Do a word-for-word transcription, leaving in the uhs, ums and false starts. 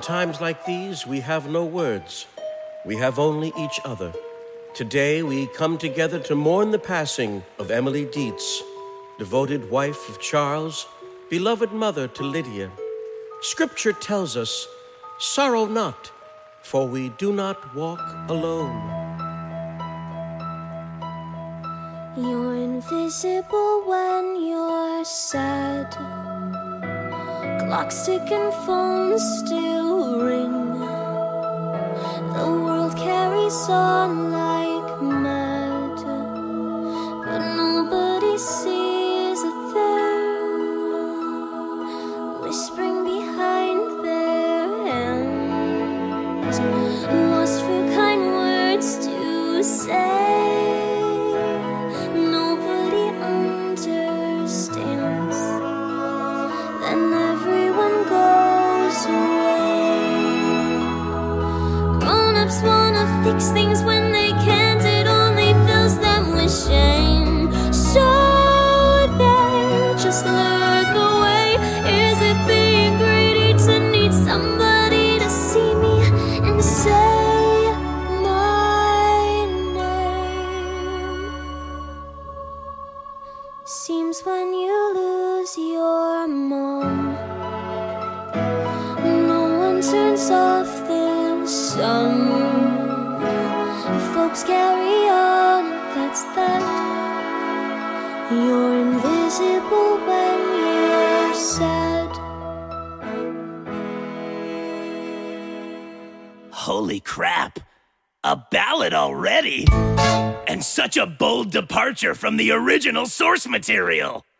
times like these, we have no words. We have only each other. Today, we come together to mourn the passing of Emily Dietz, devoted wife of Charles, beloved mother to Lydia. Scripture tells us, sorrow not, for we do not walk alone. You're invisible when you're sad. Clocks tick and phones still ring. The world carries on like mad, but nobody sees a thing, whispering behind their hands, lost for kind words to say. Nobody understands. Then everyone goes away. Grown-ups wanna fix things when they can't. It only fills them with shame. So they just look away. Is it being greedy to need somebody to see me and say my name? Seems when you lose your mom, no one turns off the sun. Folks carry on, that's that. You're invisible when you're sad. Holy crap! A ballad already? And such a bold departure from the original source material!